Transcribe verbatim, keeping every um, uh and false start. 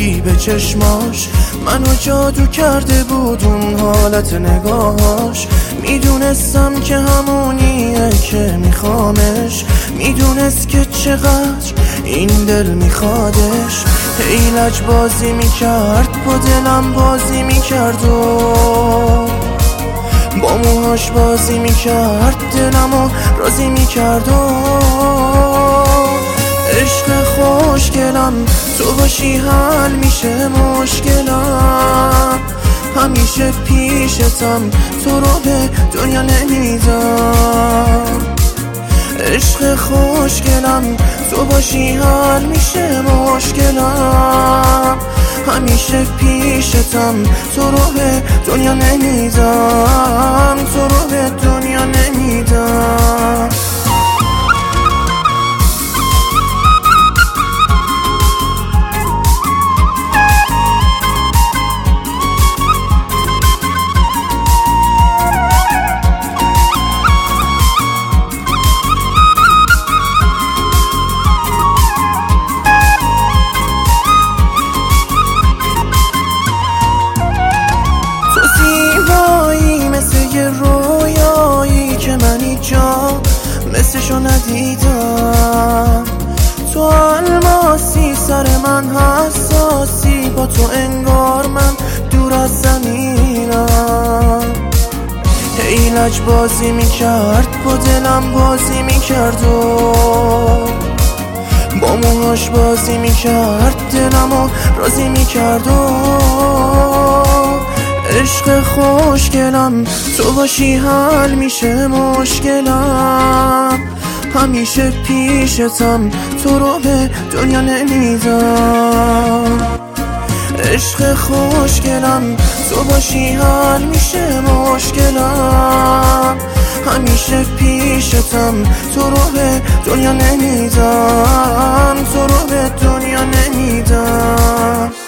بودی به چشماش، منو جادو کرده بود اون حالت نگاهاش. میدونستم که همونیه که میخوامش، میدونست که چقدر این دل میخوادش. هی لج بازی میکرد با دلم بازی میکرد و با موهاش بازی میکرد، دلمو راضی میکرد و عشق خوشگلم تو باشی حل میشه مشکلم. همیشه پیشتم تو رو به دنیا نمیدم. عشق خوشگلم تو باشی حل میشه مشکلم. همیشه پیشتم تو رو به دنیا نمیدم، تو رو به دنیا نمیدم. رویایی که من اینجا مثلشو ندیدم. تو الماسی سر من حساسی، با تو انگار من دور از زمینم. هی لج بازی میکرد با دلم بازی میکرد و با موهاش بازی میکرد، دلمو راضی میکرد و عشق خوشگلم تو باشی حل میشه مشکلم. همیشه پیشتم تو رو به دنیا نمیدم. عشق خوشگلم تو باشی حل میشه مشکلم. همیشه پیشتم تو رو به دنیا نمیدم، تو رو به دنیا نمیدم.